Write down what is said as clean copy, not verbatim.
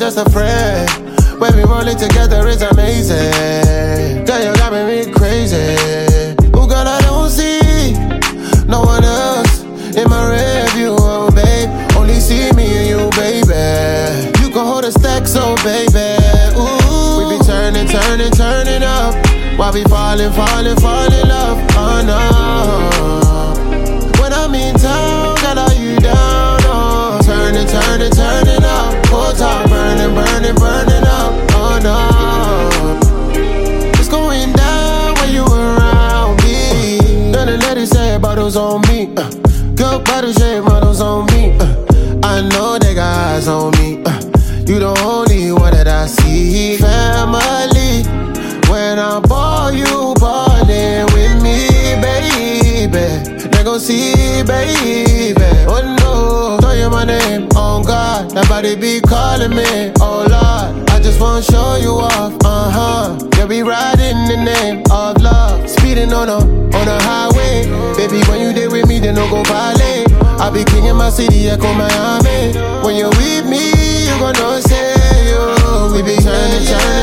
just a friend. When we rolling together, it's amazing. Girl, you got me crazy. Oh, girl, I don't see no one else in my review, oh, babe. Only see me and you, baby. You can hold a stack, so baby. Ooh, we be turning up. While we fall in love, oh no. When I'm in town, girl, are you down, oh. Turning up. Whole top burning up, oh no. It's going down when you around me. Nothing that they say bottles on me. Good body shape models on me. I know they got eyes on me. You the only one that I see. Family. When I ball, you ballin' with me, baby. They gon' see, baby. Oh no, tell you my name, oh God. That body be calling me, oh Lord. I just wanna show you off, yeah, we riding in the name of love. Speeding on a highway. Baby, when you there with me, then no go violate. I be king in my city, echo Miami. When you're with me, you gon' know say, yo. We be turning